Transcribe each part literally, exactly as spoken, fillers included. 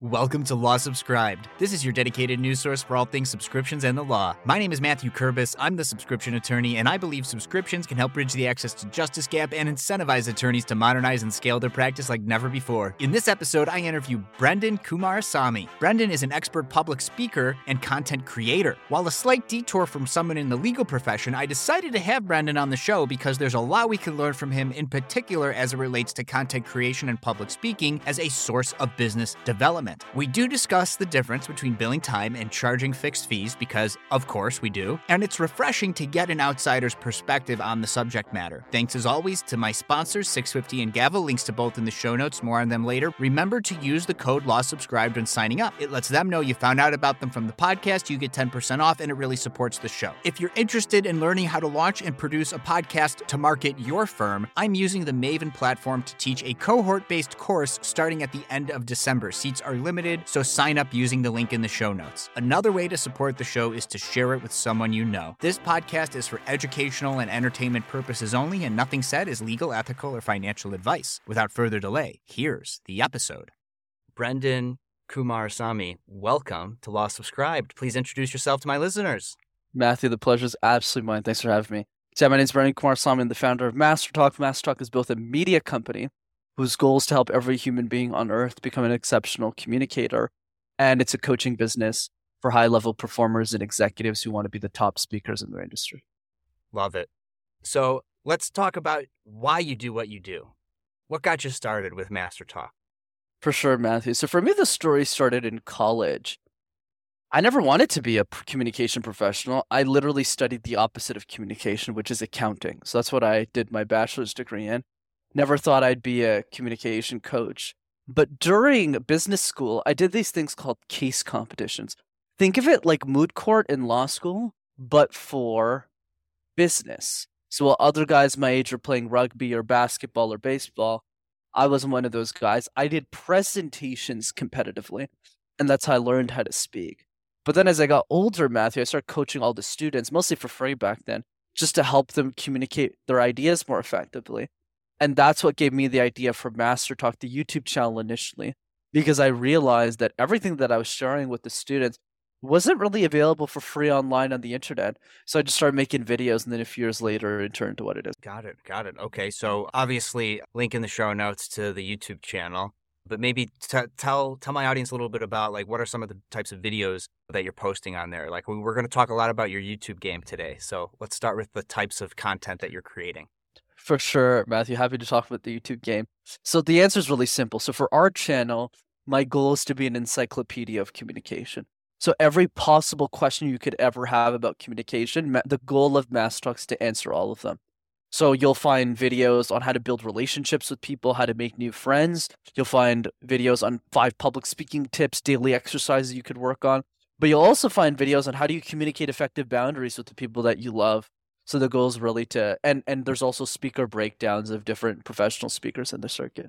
Welcome to Law Subscribed. This is your dedicated news source for all things subscriptions and the law. My name is Matthew Kurbis. I'm the subscription attorney, and I believe subscriptions can help bridge the access to justice gap and incentivize attorneys to modernize and scale their practice like never before. In this episode, I interview Brendan Kumarasamy. Brendan is an expert public speaker and content creator. While a slight detour from someone in the legal profession, I decided to have Brendan on the show because there's a lot we can learn from him, in particular as it relates to content creation and public speaking as a source of business development. We do discuss the difference between billing time and charging fixed fees because, of course, we do, and it's refreshing to get an outsider's perspective on the subject matter. Thanks as always to my sponsors, six fifty and Gavel, links to both in the show notes, more on them later. Remember to use the code LawSubscribed when signing up. It lets them know you found out about them from the podcast, you get ten percent off, and it really supports the show. If you're interested in learning how to launch and produce a podcast to market your firm, I'm using the Maven platform to teach a cohort-based course starting at the end of December. Seats are limited, so sign up using the link in the show notes. Another way to support the show is to share it with someone you know. This podcast is for educational and entertainment purposes only, and nothing said is legal, ethical, or financial advice. Without further delay, here's the episode. Brendan Kumarasamy, welcome to Law Subscribed. Please introduce yourself to my listeners. Matthew, the pleasure is absolutely mine. Thanks for having me. So, yeah, my name is Brendan Kumarasamy. I'm the founder of Master Talk. Master Talk is both a media company whose goal is to help every human being on earth become an exceptional communicator. And it's a coaching business for high-level performers and executives who want to be the top speakers in their industry. Love it. So let's talk about why you do what you do. What got you started with Master Talk? For sure, Matthew. So for me, the story started in college. I never wanted to be a communication professional. I literally studied the opposite of communication, which is accounting. So that's what I did my bachelor's degree in. Never thought I'd be a communication coach. But during business school, I did these things called case competitions. Think of it like moot court in law school, but for business. So while other guys my age are playing rugby or basketball or baseball, I wasn't one of those guys. I did presentations competitively, and that's how I learned how to speak. But then as I got older, Matthew, I started coaching all the students, mostly for free back then, just to help them communicate their ideas more effectively. And that's what gave me the idea for Master Talk, the YouTube channel initially, because I realized that everything that I was sharing with the students wasn't really available for free online on the internet. So I just started making videos, and then a few years later, it turned to what it is. Got it. Got it. Okay. So obviously, link in the show notes to the YouTube channel, but maybe t- tell tell my audience a little bit about like what are some of the types of videos that you're posting on there. Like we're going to talk a lot about your YouTube game today. So let's start with the types of content that you're creating. For sure, Matthew. Happy to talk about the YouTube game. So the answer is really simple. So for our channel, my goal is to be an encyclopedia of communication. So every possible question you could ever have about communication, the goal of Master Talk is to answer all of them. So you'll find videos on how to build relationships with people, how to make new friends. You'll find videos on five public speaking tips, daily exercises you could work on. But you'll also find videos on how do you communicate effective boundaries with the people that you love. So the goal is really to, and, and there's also speaker breakdowns of different professional speakers in the circuit.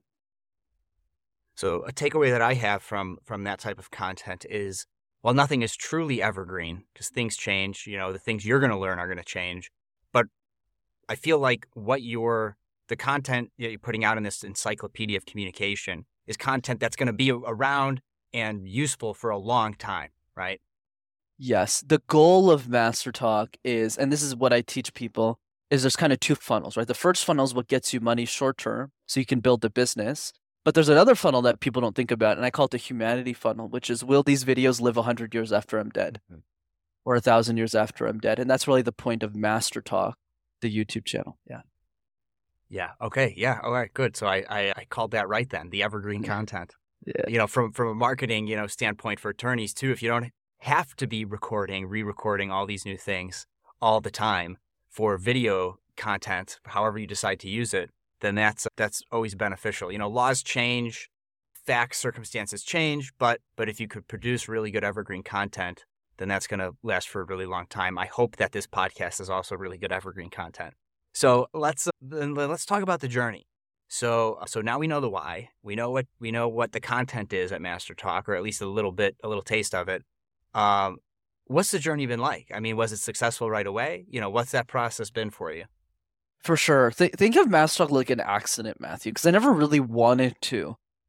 So a takeaway that I have from from that type of content is, while nothing is truly evergreen, because things change, you know, the things you're going to learn are going to change. But I feel like what you're, the content that you're putting out in this encyclopedia of communication is content that's going to be around and useful for a long time, right? Yes. The goal of Master Talk is, and this is what I teach people, is there's kind of two funnels, right? The first funnel is what gets you money short term, so you can build a business. But there's another funnel that people don't think about, and I call it the humanity funnel, which is, will these videos live one hundred years after I'm dead? Mm-hmm. Or one thousand years after I'm dead? And that's really the point of Master Talk, the YouTube channel. Yeah. Yeah. Okay. Yeah. All right. Good. So I, I, I called that right then, the evergreen Yeah. content. Yeah. You know, from, from a marketing, you know, standpoint for attorneys too, if you don't have to be recording, re-recording all these new things all the time for video content, however you decide to use it, then that's that's always beneficial. You know, laws change, facts, circumstances change, but but if you could produce really good evergreen content, then that's going to last for a really long time. I hope that this podcast is also really good evergreen content. So let's then let's talk about the journey. So so now we know the why. We know what we know what the content is at Master Talk, or at least a little bit, a little taste of it. Um, what's the journey been like? I mean, was it successful right away? You know, what's that process been for you? For sure. Th- think of Master Talk like an accident, Matthew, because I never really wanted to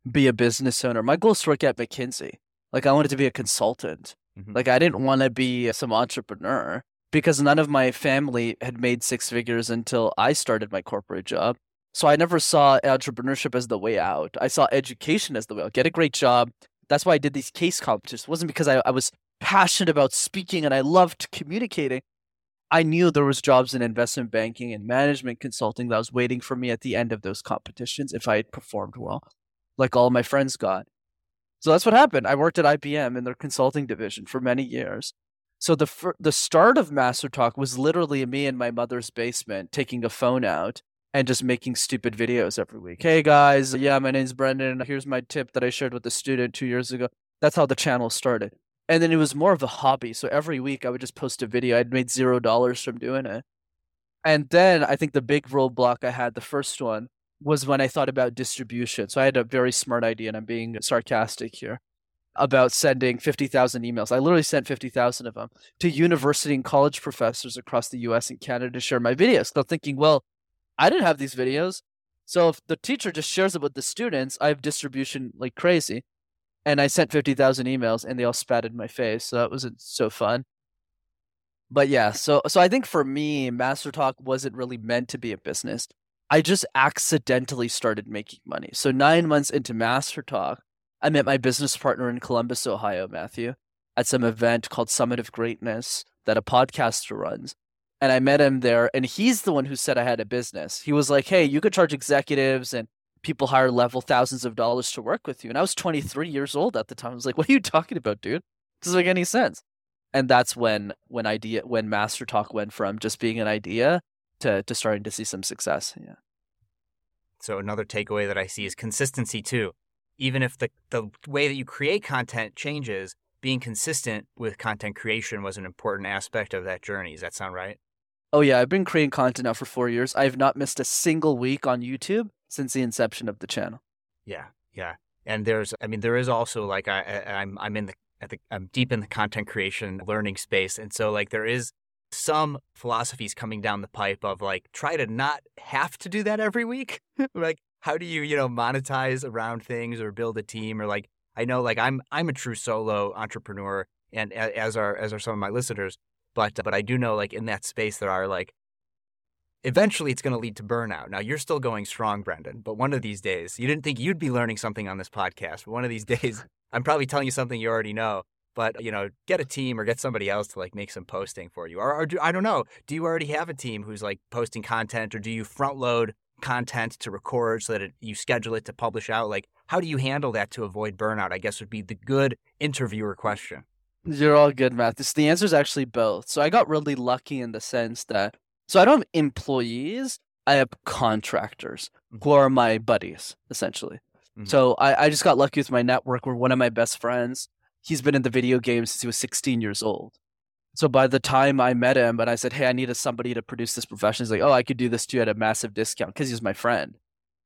be a business owner. My goal is to work at McKinsey. Like I wanted to be a consultant. Mm-hmm. Like I didn't want to be some entrepreneur because none of my family had made six figures until I started my corporate job. So I never saw entrepreneurship as the way out. I saw education as the way out. Get a great job. That's why I did these case competitions. It wasn't because I, I was passionate about speaking and I loved communicating. I knew there was jobs in investment banking and management consulting that was waiting for me at the end of those competitions if I had performed well, like all my friends got. So that's what happened. I worked at I B M in their consulting division for many years. So the fir- the start of Master Talk was literally me in my mother's basement taking a phone out and just making stupid videos every week. Hey guys, yeah, my name's Brendan. Here's my tip that I shared with a student two years ago. That's how the channel started. And then it was more of a hobby. So every week I would just post a video. I'd made zero dollars from doing it. And then I think the big roadblock I had, the first one, was when I thought about distribution. So I had a very smart idea, and I'm being sarcastic here, about sending fifty thousand emails. I literally sent fifty thousand of them to university and college professors across the U S and Canada to share my videos. So thinking, well, I didn't have these videos. So if the teacher just shares it with the students, I have distribution like crazy. And I sent fifty thousand emails and they all spat in my face. So that wasn't so fun. But yeah, so so I think for me, Master Talk wasn't really meant to be a business. I just accidentally started making money. So nine months into Master Talk, I met my business partner in Columbus, Ohio, Matthew, at some event called Summit of Greatness that a podcaster runs. And I met him there, and he's the one who said I had a business. He was like, hey, you could charge executives and people higher level thousands of dollars to work with you. And I was twenty-three years old at the time. I was like, what are you talking about, dude? It doesn't make any sense. And that's when when idea when Master Talk went from just being an idea to to starting to see some success. Yeah. So another takeaway that I see is consistency too. Even if the, the way that you create content changes, being consistent with content creation was an important aspect of that journey. Does that sound right? Oh yeah, I've been creating content now for four years. I have not missed a single week on YouTube since the inception of the channel. Yeah, yeah. And there's, I mean, there is also like I, I I'm I'm in the, at the I'm deep in the content creation learning space, and so like there is some philosophies coming down the pipe of like try to not have to do that every week. Like how do you you know monetize around things or build a team, or like I know like I'm I'm a true solo entrepreneur, and as are as are some of my listeners, but but I do know like in that space there are like eventually it's going to lead to burnout. Now you're still going strong, Brendan, but one of these days you didn't think you'd be learning something on this podcast, but one of these days I'm probably telling you something you already know. But, you know, get a team or get somebody else to like make some posting for you. Or, or do, I don't know, do you already have a team who's like posting content, or do you front load content to record so that it, you schedule it to publish out? Like, how do you handle that to avoid burnout? I guess would be the good interviewer question. You're all good, Matt. This, the answer is actually both. So I got really lucky in the sense that, so I don't have employees, I have contractors who are my buddies, essentially. Mm-hmm. So I, I just got lucky with my network where one of my best friends, he's been in the video game since he was sixteen years old. So by the time I met him and I said, hey, I needed somebody to produce this profession, he's like, oh, I could do this too at a massive discount because he's my friend.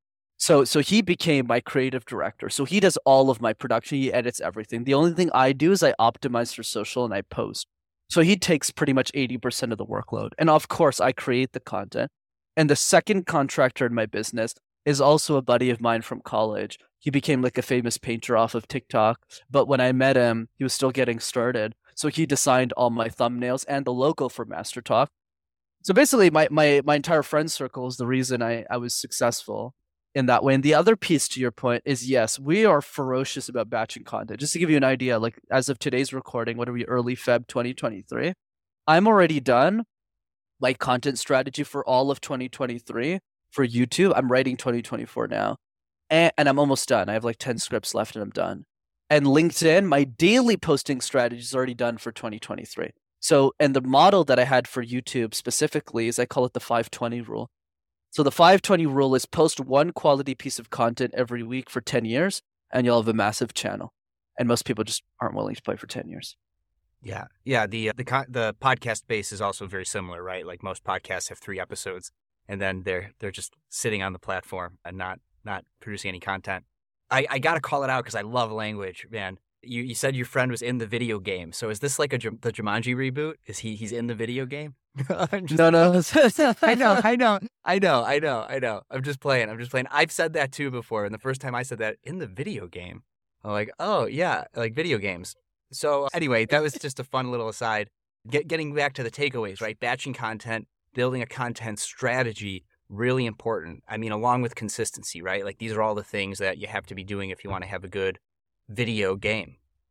So so he became my creative director. So he does all of my production. He edits everything. The only thing I do is I optimize for social and I post. So he takes pretty much eighty percent of the workload. And of course, I create the content. And the second contractor in my business is also a buddy of mine from college. He became like a famous painter off of TikTok. But when I met him, he was still getting started. So he designed all my thumbnails and the logo for Master Talk. So basically, my my my entire friend circle is the reason I, I was successful in that way. And the other piece to your point is, yes, we are ferocious about batching content. Just to give you an idea, like as of today's recording, what are we, early February twenty twenty-three? I'm already done my content strategy for all of twenty twenty-three for YouTube. I'm writing twenty twenty-four now. And, and I'm almost done. I have like ten scripts left and I'm done. And LinkedIn, my daily posting strategy is already done for twenty twenty-three. So, and the model that I had for YouTube specifically is I call it the five twenty rule. So the five twenty rule is post one quality piece of content every week for ten years and you'll have a massive channel. And most people just aren't willing to play for ten years. Yeah. Yeah. The, the, the podcast base is also very similar, right? Like most podcasts have three episodes and then they're, they're just sitting on the platform and not, not producing any content. I, I got to call it out because I love language, man. You you said your friend was in the video game. So is this like a Jum- the Jumanji reboot? Is he he's in the video game? I'm just, No, no. I know, I know, I know, I know, I know. I'm just playing. I'm just playing. I've said that too before. And the first time I said that in the video game, I'm like, oh yeah, like video games. So anyway, that was just a fun little aside. Get, getting back to the takeaways, right? Batching content, building a content strategy, really important. I mean, along with consistency, right? Like these are all the things that you have to be doing if you want to have a good video game,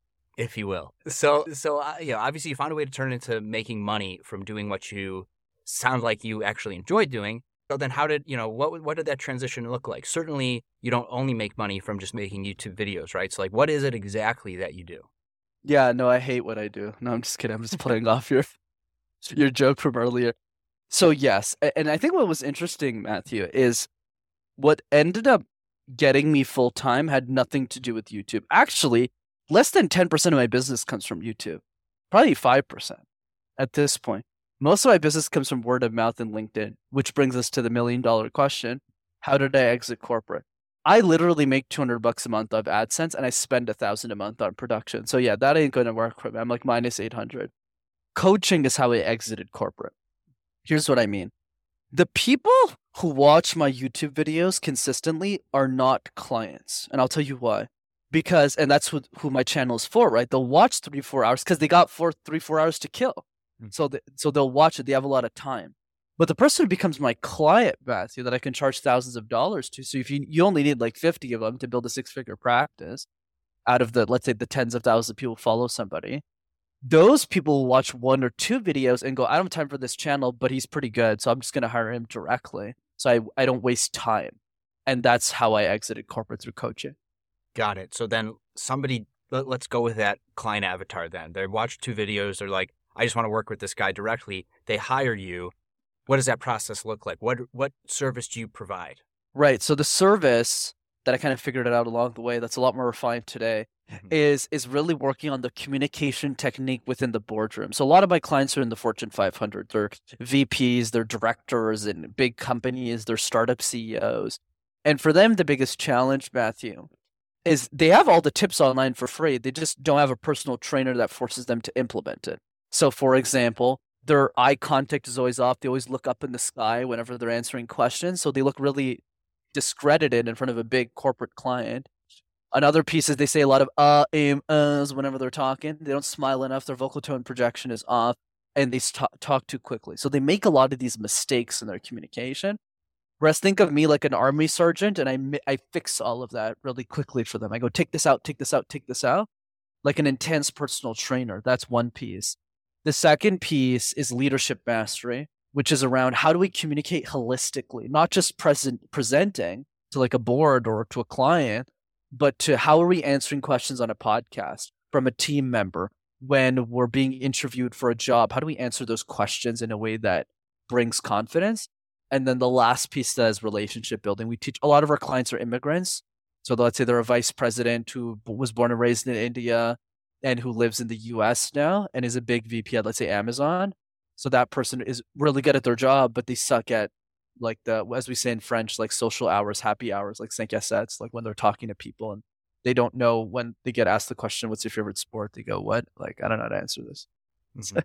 if you will. So, so uh, you know, obviously you found a way to turn it into making money from doing what you sound like you actually enjoyed doing. So then how did, you know, what what did that transition look like? Certainly you don't only make money from just making YouTube videos, right? So like, what is it exactly that you do? Yeah, no, I hate what I do. No, I'm just kidding. I'm just playing off your your joke from earlier. So yes, and I think what was interesting, Matthew, is what ended up getting me full time had nothing to do with YouTube. Actually, less than ten percent of my business comes from YouTube. Probably five percent at this point. Most of my business comes from word of mouth and LinkedIn, which brings us to the million dollar question. How did I exit corporate? I literally make two hundred bucks a month of AdSense and I spend a thousand a month on production. So yeah, that ain't going to work for me. I'm like minus eight hundred. Coaching is how I exited corporate. Here's what I mean. The people who watch my YouTube videos consistently are not clients. And I'll tell you why. Because, and that's who, who my channel is for, right? They'll watch three, four hours because they got four, three, four hours to kill. Mm. So, the, so they'll watch it. They have a lot of time. But the person who becomes my client, Matthew, that I can charge thousands of dollars to. So if you, you only need like fifty of them to build a six-figure practice out of the, let's say the tens of thousands of people who follow somebody. Those people will watch one or two videos and go, I don't have time for this channel, but he's pretty good. So I'm just going to hire him directly. So I, I don't waste time. And that's how I exited corporate through coaching. Got it. So then somebody, let, let's go with that client avatar then. They watch two videos. They're like, I just want to work with this guy directly. They hire you. What does that process look like? What what service do you provide? Right. So the service that I kind of figured it out along the way, that's a lot more refined today, mm-hmm. is is really working on the communication technique within the boardroom. So a lot of my clients are in the Fortune five hundred. They're V Ps, they're directors in big companies, they're startup C E Os. And for them, the biggest challenge, Matthew, is they have all the tips online for free. They just don't have a personal trainer that forces them to implement it. So for example, their eye contact is always off. They always look up in the sky whenever they're answering questions. So they look really discredited in front of a big corporate client. Another piece is they say a lot of uh, um, uhs whenever they're talking. They don't smile enough. Their vocal tone projection is off and they talk, talk too quickly. So they make a lot of these mistakes in their communication. Whereas think of me like an army sergeant and I, I fix all of that really quickly for them. I go, take this out, take this out, take this out. Like an intense personal trainer. That's one piece. The second piece is leadership mastery, which is around how do we communicate holistically, not just present presenting to like a board or to a client, but to how are we answering questions on a podcast from a team member when we're being interviewed for a job? How do we answer those questions in a way that brings confidence? And then the last piece that is relationship building. We teach a lot of our clients are immigrants. So let's say they're a vice president who was born and raised in India and who lives in the U S now and is a big V P at, let's say, Amazon. So that person is really good at their job, but they suck at, like, the, as we say in French, like social hours, happy hours, like cinq à sept, like when they're talking to people and they don't know when they get asked the question, what's your favorite sport? They go, what? Like, I don't know how to answer this. Mm-hmm.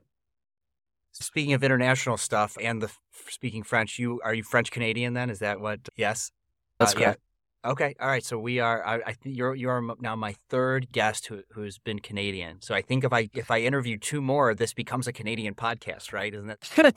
Speaking of international stuff and the speaking French, you are you French Canadian then? Is that what? Yes, that's uh, correct. Yeah. Okay, all right. So we are. I, I think you're you're now my third guest who who's been Canadian. So I think if I if I interview two more, this becomes a Canadian podcast, right? Isn't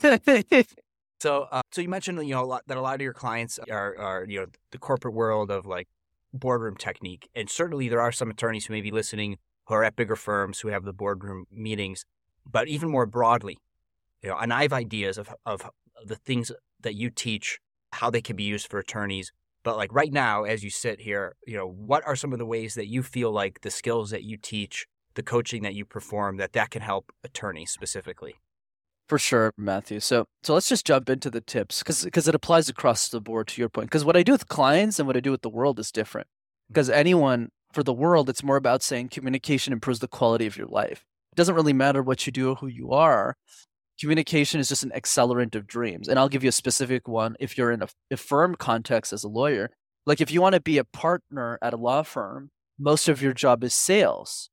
it? so uh, so you mentioned you know a lot, that a lot of your clients are are you know the corporate world of like boardroom technique, and certainly there are some attorneys who may be listening who are at bigger firms who have the boardroom meetings, but even more broadly, you know, and I have ideas of of the things that you teach, how they can be used for attorneys. But like right now, as you sit here, you know, what are some of the ways that you feel like the skills that you teach, the coaching that you perform, that that can help attorneys specifically? For sure, Matthew. So so let's just jump into the tips because because it applies across the board to your point. Because what I do with clients and what I do with the world is different. Because anyone, for the world, it's more about saying communication improves the quality of your life. It doesn't really matter what you do or who you are. Communication is just an accelerant of dreams. And I'll give you a specific one. If you're in a, a firm context as a lawyer, like if you want to be a partner at a law firm, most of your job is sales.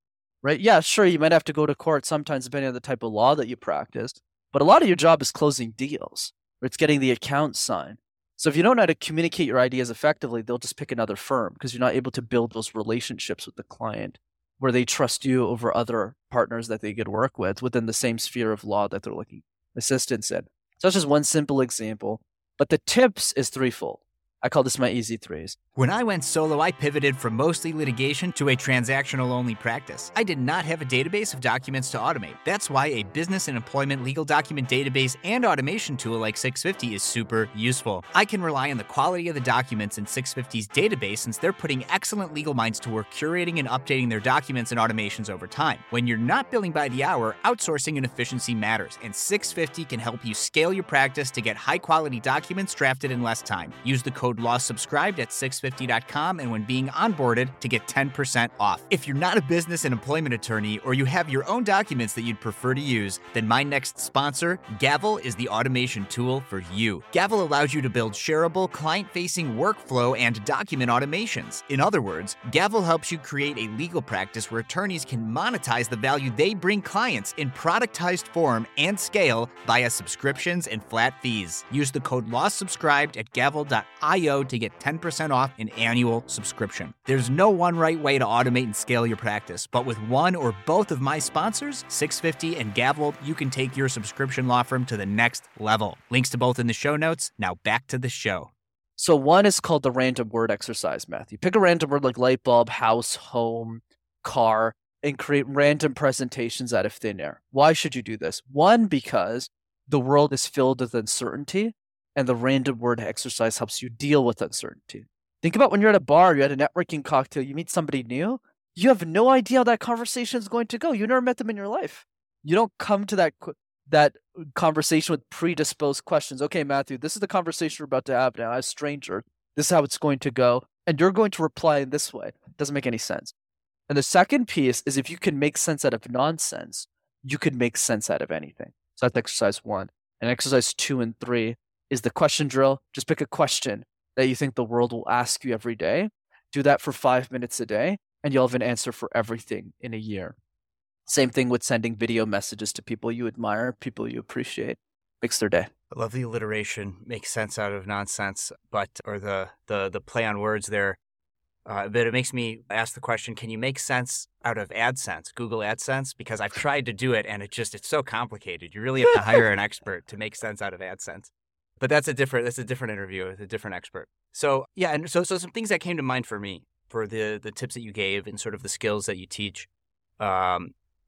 right? Yeah, sure, you might have to go to court sometimes depending on the type of law that you practiced, but a lot of your job is closing deals, or it's getting the account signed. So if you don't know how to communicate your ideas effectively, they'll just pick another firm because you're not able to build those relationships with the client where they trust you over other partners that they could work with within the same sphere of law that they're looking assistance in. So that's just one simple example, but the tips is threefold. I call this my easy threes. When I went solo, I pivoted from mostly litigation to a transactional-only practice. I did not have a database of documents to automate. That's why a business and employment legal document database and automation tool like six fifty is super useful. I can rely on the quality of the documents in six fifty's database since they're putting excellent legal minds to work curating and updating their documents and automations over time. When you're not billing by the hour, outsourcing and efficiency matters, and six fifty can help you scale your practice to get high-quality documents drafted in less time. Use the code LAWSUBSCRIBED at six fifty dot com and when being onboarded to get ten percent off. If you're not a business and employment attorney or you have your own documents that you'd prefer to use, then my next sponsor, Gavel, is the automation tool for you. Gavel allows you to build shareable, client-facing workflow and document automations. In other words, Gavel helps you create a legal practice where attorneys can monetize the value they bring clients in productized form and scale via subscriptions and flat fees. Use the code LAWSUBSCRIBED at gavel dot io to get ten percent off an annual subscription. There's no one right way to automate and scale your practice, but with one or both of my sponsors, six fifty and Gavel, you can take your subscription law firm to the next level. Links to both in the show notes. Now back to the show. So one is called the random word exercise, Matthew. Pick a random word like light bulb, house, home, car, and create random presentations out of thin air. Why should you do this? One, because the world is filled with uncertainty, and the random word exercise helps you deal with uncertainty. Think about when you're at a bar, you're at a networking cocktail, you meet somebody new, you have no idea how that conversation is going to go. You never met them in your life. You don't come to that that conversation with predisposed questions. Okay, Matthew, this is the conversation we're about to have now as stranger. This is how it's going to go. And you're going to reply in this way. It doesn't make any sense. And the second piece is if you can make sense out of nonsense, you can make sense out of anything. So that's exercise one. And exercise two and three is the question drill. Just pick a question that you think the world will ask you every day. Do that for five minutes a day, and you'll have an answer for everything in a year. Same thing with sending video messages to people you admire, people you appreciate. Makes their day. I love the alliteration, makes sense out of nonsense, but or the the the play on words there. Uh, but it makes me ask the question, can you make sense out of AdSense, Google AdSense? Because I've tried to do it, and it just it's so complicated. You really have to hire an expert to make sense out of AdSense. But that's a different that's a different interview with a different expert. So yeah, and so so some things that came to mind for me for the the tips that you gave and sort of the skills that you teach um,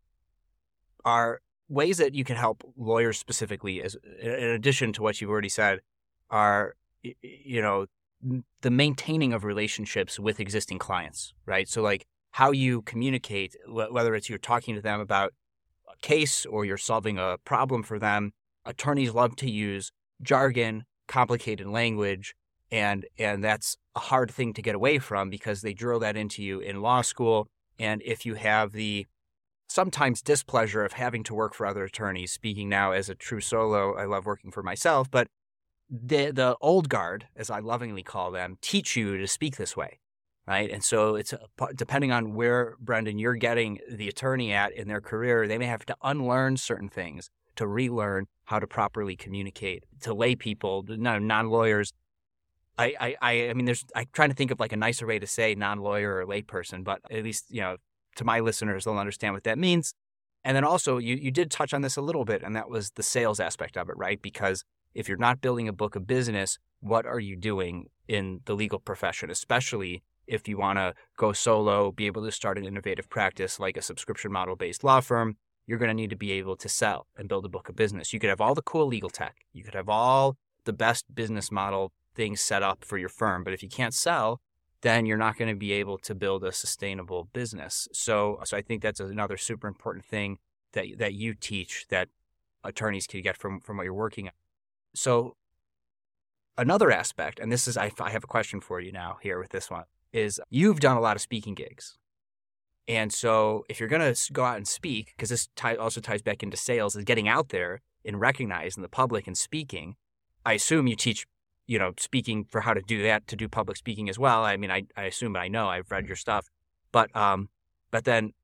are ways that you can help lawyers specifically. As in addition to what you've already said, are you know the maintaining of relationships with existing clients, right? So like how you communicate, whether it's you're talking to them about a case or you're solving a problem for them. Attorneys love to use jargon, complicated language, and and that's a hard thing to get away from because they drill that into you in law school. And if you have the sometimes displeasure of having to work for other attorneys, speaking now as a true solo, I love working for myself, but the the old guard, as I lovingly call them, teach you to speak this way, right? And so it's a, depending on where, Brendan, you're getting the attorney at in their career, they may have to unlearn certain things to relearn how to properly communicate to lay people, no, non-lawyers. I, I, I mean, there's, I'm trying to think of like a nicer way to say non-lawyer or layperson, but at least, you know, to my listeners, they'll understand what that means. And then also you, you did touch on this a little bit, and that was the sales aspect of it, right? Because if you're not building a book of business, what are you doing in the legal profession, especially if you want to go solo, be able to start an innovative practice like a subscription model-based law firm? You're going to need to be able to sell and build a book of business. You could have all the cool legal tech. You could have all the best business model things set up for your firm. But if you can't sell, then you're not going to be able to build a sustainable business. So, so I think that's another super important thing that that you teach that attorneys can get from, from what you're working on. So another aspect, and this is, I, I have a question for you now here with this one, is you've done a lot of speaking gigs. And so if you're going to go out and speak, because this tie, also ties back into sales, is getting out there and recognizing the public and speaking. I assume you teach, you know, speaking for how to do that, to do public speaking as well. I mean, I, I assume, but I know I've read your stuff. But um, but then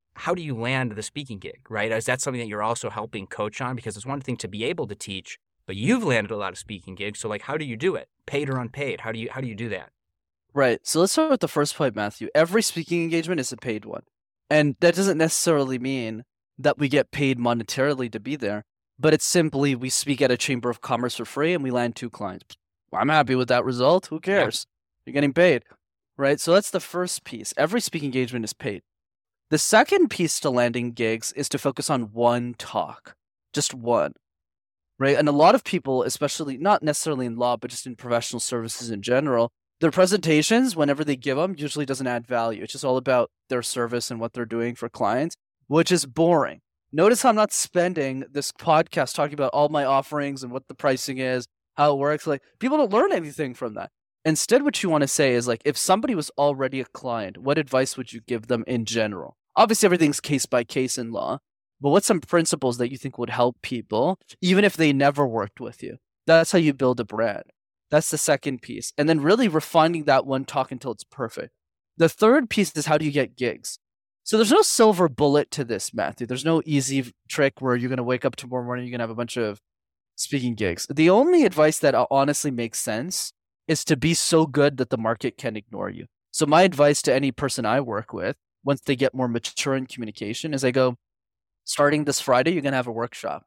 how do you land the speaking gig, right? Is that something that you're also helping coach on? Because it's one thing to be able to teach, but you've landed a lot of speaking gigs. So like, how do you do it? Paid or unpaid? How do you, how do you do that? Right. So let's start with the first point, Matthew. Every speaking engagement is a paid one. And that doesn't necessarily mean that we get paid monetarily to be there, but it's simply we speak at a chamber of commerce for free and we land two clients. Well, I'm happy with that result. Who cares? Yeah. You're getting paid, right? So that's the first piece. Every speaking engagement is paid. The second piece to landing gigs is to focus on one talk, just one, right? And a lot of people, especially not necessarily in law, but just in professional services in general, their presentations, whenever they give them, usually doesn't add value. It's just all about their service and what they're doing for clients, which is boring. Notice how I'm not spending this podcast talking about all my offerings and what the pricing is, how it works. Like, people don't learn anything from that. Instead, what you want to say is like, if somebody was already a client, what advice would you give them in general? Obviously, everything's case by case in law, but what's some principles that you think would help people, even if they never worked with you? That's how you build a brand. That's the second piece. And then really refining that one talk until it's perfect. The third piece is how do you get gigs? So there's no silver bullet to this, Matthew. There's no easy trick where you're going to wake up tomorrow morning, you're going to have a bunch of speaking gigs. The only advice that honestly makes sense is to be so good that the market can ignore you. So my advice to any person I work with, once they get more mature in communication, is I go, starting this Friday, you're going to have a workshop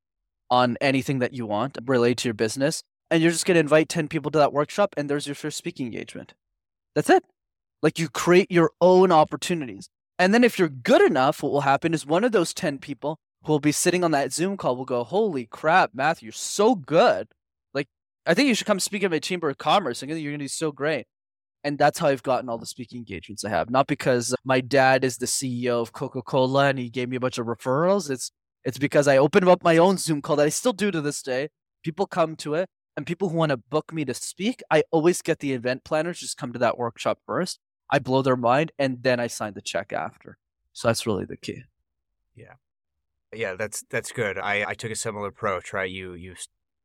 on anything that you want related to your business. And you're just going to invite ten people to that workshop, and there's your first speaking engagement. That's it. Like, you create your own opportunities. And then if you're good enough, what will happen is one of those ten people who will be sitting on that Zoom call will go, holy crap, Matthew, you're so good. Like, I think you should come speak at my Chamber of Commerce. I think you're going to be so great. And that's how I've gotten all the speaking engagements I have. Not because my dad is the C E O of Coca-Cola and he gave me a bunch of referrals. It's, it's because I opened up my own Zoom call that I still do to this day. People come to it. And people who want to book me to speak, I always get the event planners just come to that workshop first. I blow their mind, and then I sign the check after. So that's really the key. Yeah, yeah, that's that's good. I, I took a similar approach, right? You you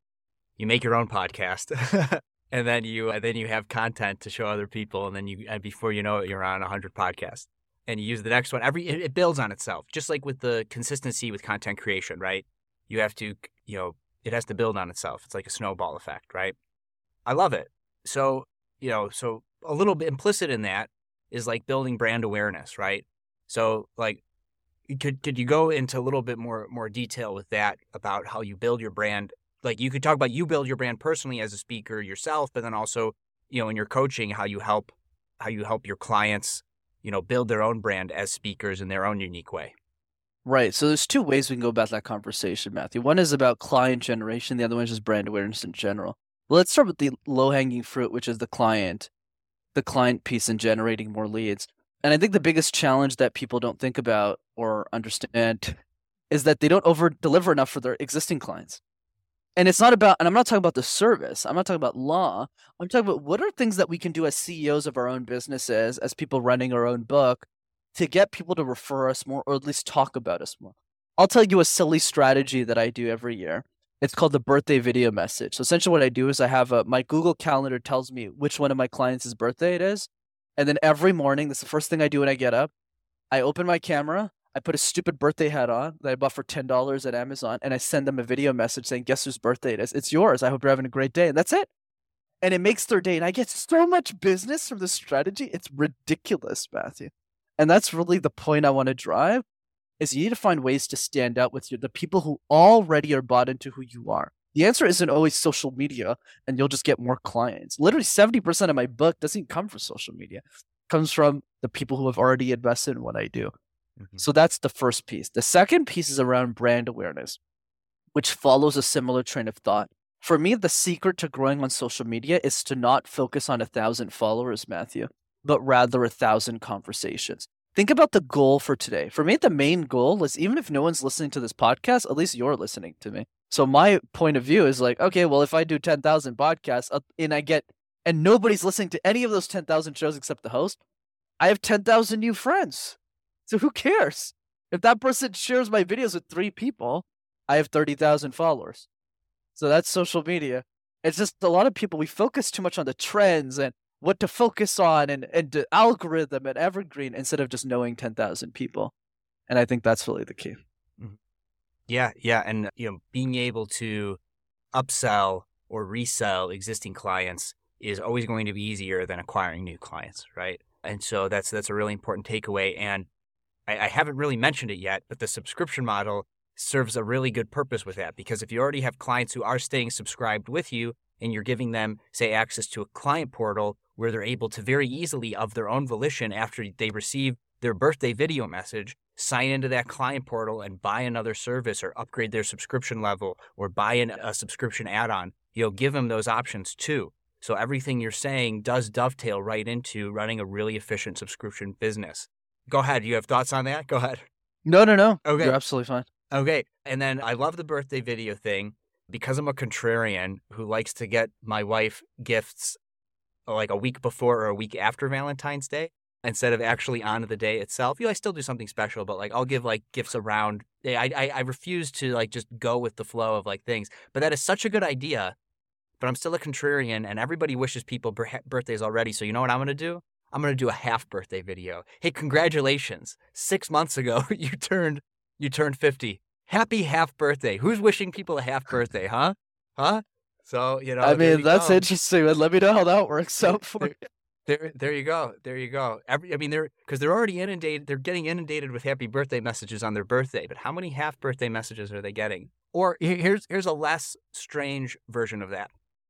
you make your own podcast, and then you and then you have content to show other people, and then you and before you know it, you're on a hundred podcasts, and you use the next one. Every it, it builds on itself, just like with the consistency with content creation, right? You have to, you know. It has to build on itself. It's like a snowball effect, right? I love it. So, you know, so a little bit implicit in that is like building brand awareness, right? So like, could could you go into a little bit more more detail with that about how you build your brand? Like, you could talk about you build your brand personally as a speaker yourself, but then also, you know, in your coaching, how you help how you help your clients, you know, build their own brand as speakers in their own unique way. Right. So there's two ways we can go about that conversation, Matthew. One is about client generation. The other one is just brand awareness in general. Well, let's start with the low-hanging fruit, which is the client, the client piece and generating more leads. And I think the biggest challenge that people don't think about or understand is that they don't over-deliver enough for their existing clients. And it's not about, and I'm not talking about the service. I'm not talking about law. I'm talking about what are things that we can do as C E Os of our own businesses, as people running our own book, to get people to refer us more, or at least talk about us more. I'll tell you a silly strategy that I do every year. It's called the birthday video message. So essentially what I do is I have a, my Google Calendar tells me which one of my clients' birthday it is. And then every morning, that's the first thing I do when I get up. I open my camera, I put a stupid birthday hat on that I bought for ten dollars at Amazon, and I send them a video message saying, guess whose birthday it is? It's yours. I hope you're having a great day. And that's it. And it makes their day. And I get so much business from this strategy. It's ridiculous, Matthew. And that's really the point I want to drive, is you need to find ways to stand out with your, the people who already are bought into who you are. The answer isn't always social media, and you'll just get more clients. Literally seventy percent of my book doesn't come from social media. It comes from the people who have already invested in what I do. Mm-hmm. So that's the first piece. The second piece is around brand awareness, which follows a similar train of thought. For me, the secret to growing on social media is to not focus on a thousand followers, Matthew, but rather a thousand conversations. Think about the goal for today. For me, the main goal is, even if no one's listening to this podcast, at least you're listening to me. So my point of view is like, okay, well, if I do ten thousand podcasts and I get, and nobody's listening to any of those ten thousand shows except the host, I have ten thousand new friends. So who cares? If that person shares my videos with three people, I have thirty thousand followers. So that's social media. It's just a lot of people, we focus too much on the trends and what to focus on and, and the algorithm and evergreen instead of just knowing ten thousand people. And I think that's really the key. Mhm. Yeah, yeah. And, you know, being able to upsell or resell existing clients is always going to be easier than acquiring new clients, right? And so that's that's a really important takeaway. And I, I haven't really mentioned it yet, but the subscription model serves a really good purpose with that, because if you already have clients who are staying subscribed with you and you're giving them, say, access to a client portal where they're able to very easily, of their own volition, after they receive their birthday video message, sign into that client portal and buy another service or upgrade their subscription level or buy an, a subscription add-on, you know, give them those options too. So everything you're saying does dovetail right into running a really efficient subscription business. Go ahead. You have thoughts on that? Go ahead. No, no, no. Okay. You're absolutely fine. Okay. And then I love the birthday video thing because I'm a contrarian who likes to get my wife gifts like a week before or a week after Valentine's Day instead of actually on the day itself. You know, I still do something special, but like I'll give like gifts around. I, I, I refuse to like just go with the flow of like things. But that is such a good idea. But I'm still a contrarian, and everybody wishes people birthdays already. So you know what I'm going to do? I'm going to do a half birthday video. Hey, congratulations. Six months ago, you turned you turned fifty. Happy half birthday. Who's wishing people a half birthday, huh? Huh? So, you know. I mean, that's go. interesting. Let me know how that works out for you. There, there you go. There you go. Every, I mean, they're because they're already inundated. They're getting inundated with happy birthday messages on their birthday. But how many half birthday messages are they getting? Or here's here's a less strange version of that.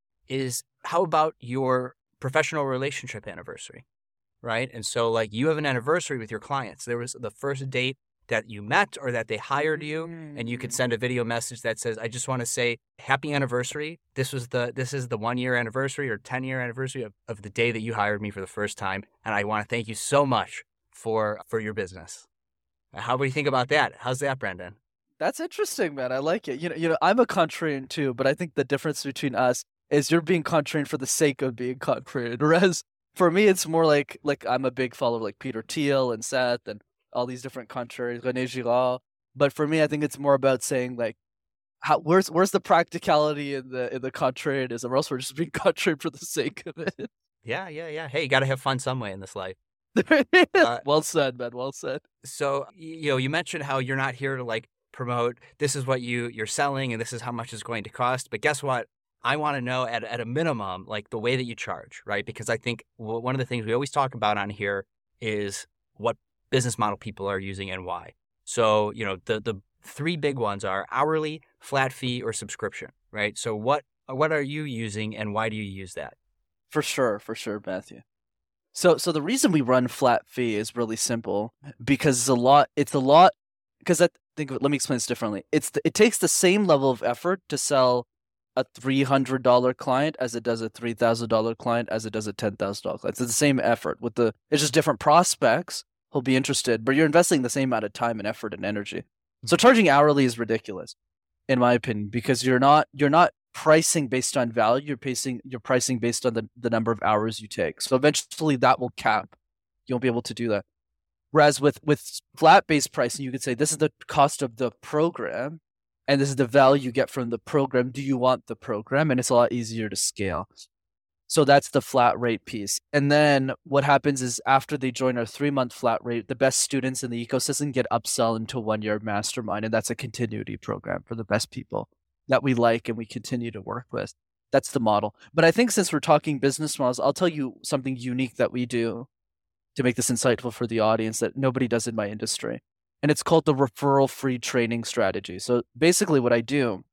Is how about your professional relationship anniversary, right? And so like you have an anniversary with your clients. There was the first date that you met or that they hired you, and you could send a video message that says, I just want to say happy anniversary. This was the this is the one year anniversary or ten year anniversary of, of the day that you hired me for the first time. And I want to thank you so much for for your business. How do you think about that? How's that, Brendan? That's interesting, man. I like it. You know, you know, I'm a contrarian too, but I think the difference between us is you're being contrarian for the sake of being contrarian. Whereas for me, it's more like like I'm a big follower like Peter Thiel and Seth and all these different contraries, René Girard. But for me, I think it's more about saying like, how where's where's the practicality in the in the contrarianism, or else we're just being contrarian for the sake of it. Yeah, yeah, yeah. Hey, you got to have fun some way in this life. uh, well said, man. Well said. So you know, you mentioned how you're not here to like promote this is what you you're selling and this is how much it's going to cost. But guess what? I want to know at, at a minimum, like the way that you charge, right? Because I think one of the things we always talk about on here is what business model people are using and why. So, you know, the, the three big ones are hourly, flat fee, or subscription, right? So what, what are you using and why do you use that? For sure. For sure, Matthew. So, so the reason we run flat fee is really simple because it's a lot, it's a lot, because I think, let me explain this differently. It's the, it takes the same level of effort to sell a three hundred dollars client as it does a three thousand dollars client as it does a ten thousand dollars client. It's the same effort with the, it's just different prospects who'll be interested, but you're investing the same amount of time and effort and energy. So charging hourly is ridiculous, in my opinion, because you're not, you're not pricing based on value. You're pricing, you're pricing based on the, the number of hours you take. So eventually that will cap. You won't be able to do that. Whereas with, with flat-based pricing, you could say, this is the cost of the program, and this is the value you get from the program. Do you want the program? And it's a lot easier to scale. So that's the flat rate piece. And then what happens is after they join our three-month flat rate, the best students in the ecosystem get upsell into a one-year mastermind. And that's a continuity program for the best people that we like and we continue to work with. That's the model. But I think since we're talking business models, I'll tell you something unique that we do to make this insightful for the audience that nobody does in my industry. And it's called the referral-free training strategy. So basically what I do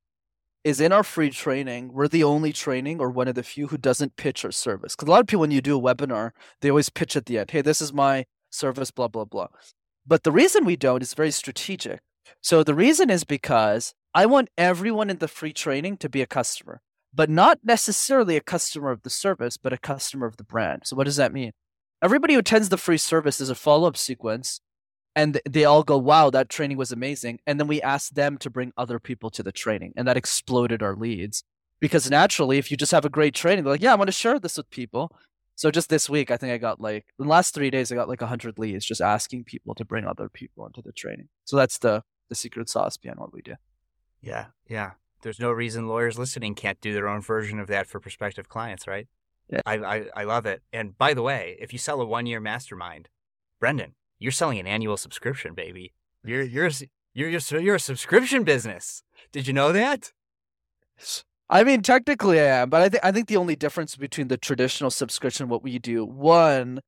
is in our free training, we're the only training or one of the few who doesn't pitch our service. Because a lot of people, when you do a webinar, they always pitch at the end. Hey, this is my service, blah, blah, blah. But the reason we don't is very strategic. So the reason is because I want everyone in the free training to be a customer, but not necessarily a customer of the service, but a customer of the brand. So what does that mean? Everybody who attends the free service is a follow-up sequence, and they all go, wow, that training was amazing. And then we ask them to bring other people to the training, and that exploded our leads. Because naturally, if you just have a great training, they're like, yeah, I want to share this with people. So just this week, I think I got like, in the last three days, I got like one hundred leads just asking people to bring other people into the training. So that's the, the secret sauce behind what we do. Yeah, yeah. There's no reason lawyers listening can't do their own version of that for prospective clients, right? Yeah. I, I, I love it. And by the way, if you sell a one-year mastermind, Brendan, you're selling an annual subscription, baby. You're you're you're you're you're a subscription business. Did you know that? I mean, technically I am, but I think I think the only difference between the traditional subscription and what we do, one,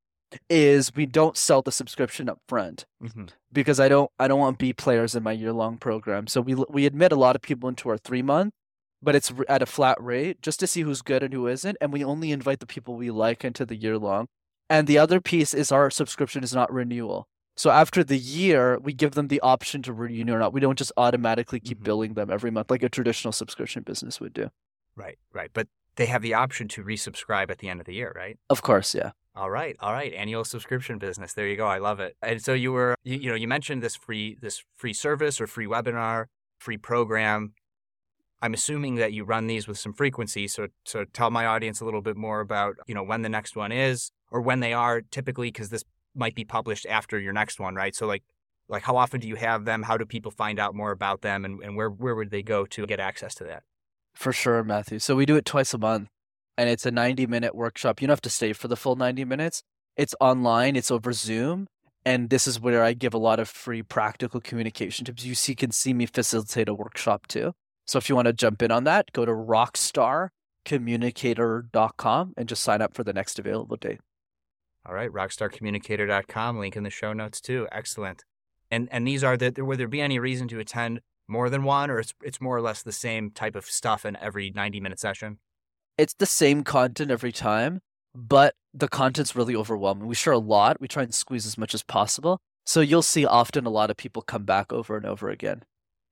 is we don't sell the subscription up front mm-hmm. because I don't I don't want B players in my year long program. So we we admit a lot of people into our three month, but it's at a flat rate just to see who's good and who isn't, and we only invite the people we like into the year long. And the other piece is our subscription is not renewal. So after the year, we give them the option to renew or not. We don't just automatically keep mm-hmm. billing them every month like a traditional subscription business would do. Right, right. But they have the option to resubscribe at the end of the year, right? Of course, yeah. All right, all right. Annual subscription business. There you go. I love it. And so you were, you, you know, you mentioned this free, this free service or free webinar, free program. I'm assuming that you run these with some frequency. So, so tell my audience a little bit more about, you know, when the next one is or when they are typically, because this might be published after your next one, right? So like, like how often do you have them? How do people find out more about them, and, and where, where would they go to get access to that? For sure, Matthew. So we do it twice a month, and it's a ninety minute workshop. You don't have to stay for the full ninety minutes. It's online. It's over Zoom. And this is where I give a lot of free practical communication tips. You see, can see me facilitate a workshop too. So if you want to jump in on that, go to rockstar communicator dot com and just sign up for the next available date. All right, rockstar communicator dot com, link in the show notes too. Excellent. And and these are the, would there be any reason to attend more than one, or it's it's more or less the same type of stuff in every ninety minute session? It's the same content every time, but the content's really overwhelming. We share a lot. We try and squeeze as much as possible. So you'll see often a lot of people come back over and over again.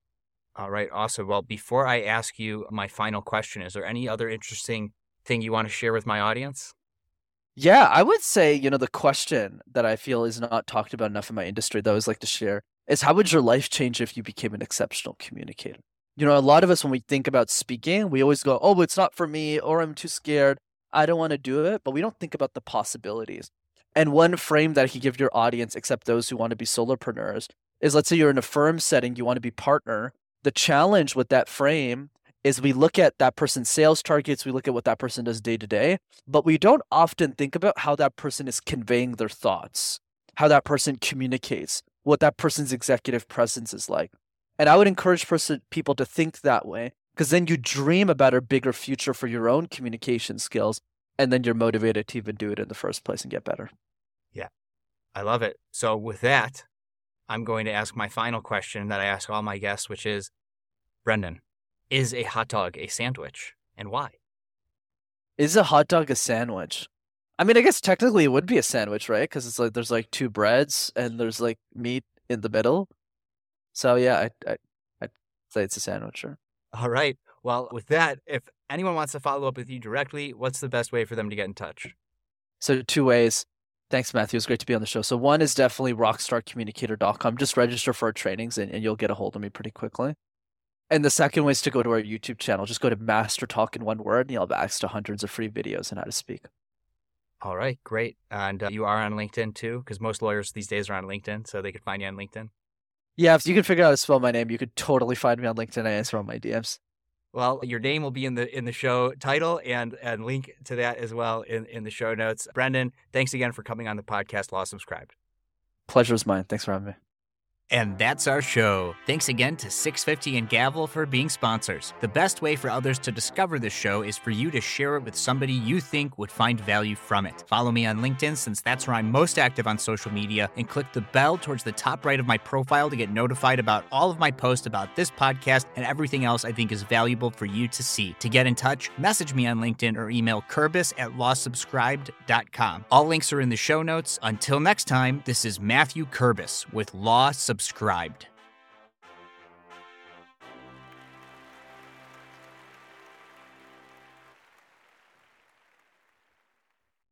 All right, awesome. Well, before I ask you my final question, is there any other interesting thing you want to share with my audience? Yeah, I would say, you know, the question that I feel is not talked about enough in my industry that I always like to share is, how would your life change if you became an exceptional communicator? You know, a lot of us, when we think about speaking, we always go, oh, it's not for me, or I'm too scared, I don't want to do it, but we don't think about the possibilities. And one frame that I could give your audience, except those who want to be solopreneurs, is let's say you're in a firm setting, you want to be partner. The challenge with that frame is we look at that person's sales targets, we look at what that person does day to day, but we don't often think about how that person is conveying their thoughts, how that person communicates, what that person's executive presence is like. And I would encourage person, people to think that way, because then you dream about a bigger future for your own communication skills, and then you're motivated to even do it in the first place and get better. Yeah, I love it. So with that, I'm going to ask my final question that I ask all my guests, which is, Brendan, is a hot dog a sandwich, and why? Is a hot dog a sandwich? I mean, I guess technically it would be a sandwich, right? Because it's like there's like two breads and there's like meat in the middle. So yeah, I, I, I'd say it's a sandwich, sure. All right. Well, with that, if anyone wants to follow up with you directly, what's the best way for them to get in touch? So two ways. Thanks, Matthew. It's great to be on the show. So one is definitely rockstar communicator dot com. Just register for our trainings and, and you'll get a hold of me pretty quickly. And the second way is to go to our YouTube channel. Just go to Master Talk in one word and you'll have access to hundreds of free videos on how to speak. All right, great. And uh, you are on LinkedIn too, because most lawyers these days are on LinkedIn, so they could find you on LinkedIn. Yeah, if you can figure out how to spell my name, you could totally find me on LinkedIn. I answer all my D Ms. Well, your name will be in the in the show title and and link to that as well in, in the show notes. Brendan, thanks again for coming on the podcast Law Subscribed. Pleasure is mine. Thanks for having me. And that's our show. Thanks again to six fifty and Gavel for being sponsors. The best way for others to discover this show is for you to share it with somebody you think would find value from it. Follow me on LinkedIn, since that's where I'm most active on social media, and click the bell towards the top right of my profile to get notified about all of my posts about this podcast and everything else I think is valuable for you to see. To get in touch, message me on LinkedIn or email Kurbis at law subscribed dot com. All links are in the show notes. Until next time, this is Matthew Kurbis with Law Subscribed.